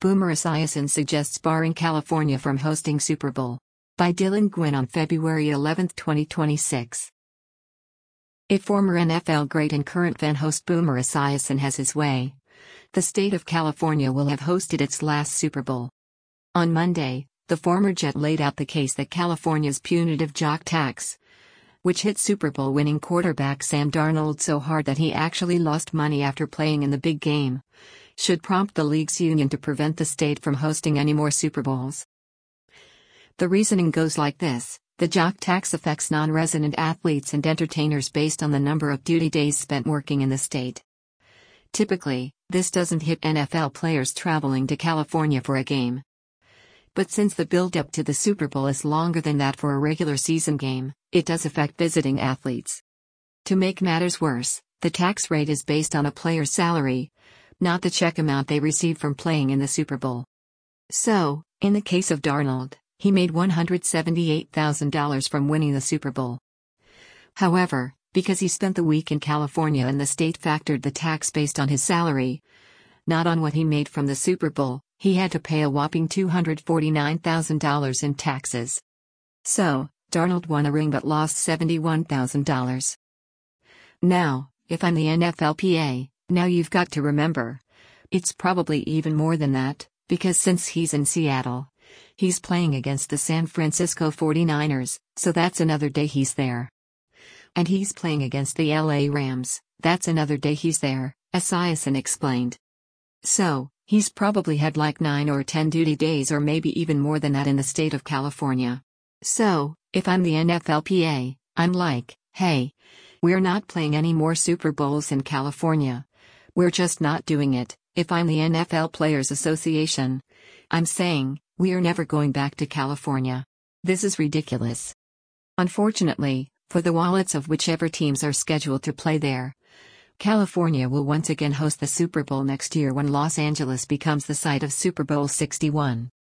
Boomer Esiason suggests barring California from hosting Super Bowl. By Dylan Gwynn on February 11, 2026. If former NFL great and current fan host Boomer Esiason has his way, the state of California will have hosted its last Super Bowl. On Monday, the former Jet laid out the case that California's punitive jock tax, which hit Super Bowl winning quarterback Sam Darnold so hard that he actually lost money after playing in the big game, should prompt the league's union to prevent the state from hosting any more Super Bowls. The reasoning goes like this: the jock tax affects non-resident athletes and entertainers based on the number of duty days spent working in the state. Typically, this doesn't hit NFL players traveling to California for a game. But since the build-up to the Super Bowl is longer than that for a regular season game, it does affect visiting athletes. To make matters worse, the tax rate is based on a player's salary, not the check amount they receive from playing in the Super Bowl. So, in the case of Darnold, he made $178,000 from winning the Super Bowl. However, because he spent the week in California and the state factored the tax based on his salary, not on what he made from the Super Bowl, he had to pay a whopping $249,000 in taxes. So, Darnold won a ring but lost $71,000. Now, if I'm the NFLPA, now you've got to remember, it's probably even more than that, because since he's in Seattle, he's playing against the San Francisco 49ers, so that's another day he's there. And he's playing against the LA Rams, that's another day he's there, Esiason explained. So, he's probably had like 9 or 10 duty days or maybe even more than that in the state of California. So, if I'm the NFLPA, I'm like, hey, we're not playing any more Super Bowls in California. We're just not doing it. If I'm the NFL Players Association, I'm saying, we are never going back to California. This is ridiculous. Unfortunately, for the wallets of whichever teams are scheduled to play there, California will once again host the Super Bowl next year when Los Angeles becomes the site of Super Bowl 61.